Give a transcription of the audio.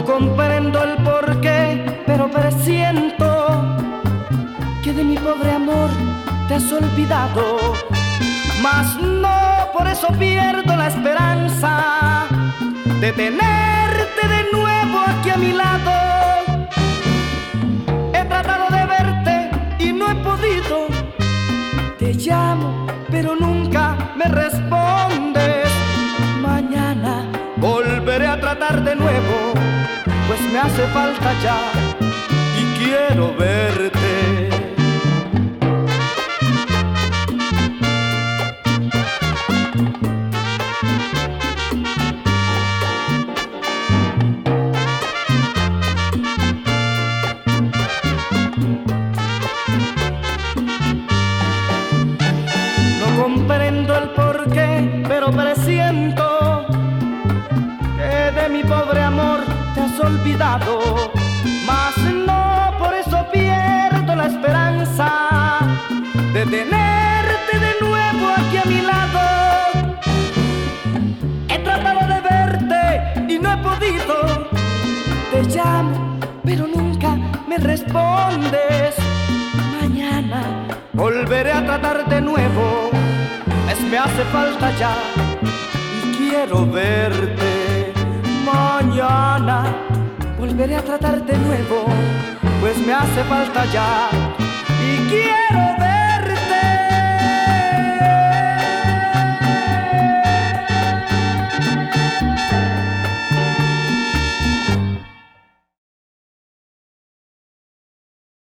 comprendo el porqué, pero presiento que de mi pobre amor te has olvidado. Mas no por eso pierdo la esperanza de tenerte de nuevo aquí a mi lado. He tratado de verte y no he podido. Te llamo pero nunca me respondes. Mañana volveré a tratar de nuevo, pues me hace falta ya y quiero verte. No comprendo el porqué, pero presiento que de mi pobre amor te has olvidado. Mas no por eso pierdo la esperanza de tenerte de nuevo aquí a mi lado. He tratado de verte y no he podido. Te llamo pero nunca me respondes. Mañana volveré a tratar de nuevo, pues me hace falta ya y quiero verte. Mañana volveré a tratar de nuevo, pues me hace falta ya y quiero verte.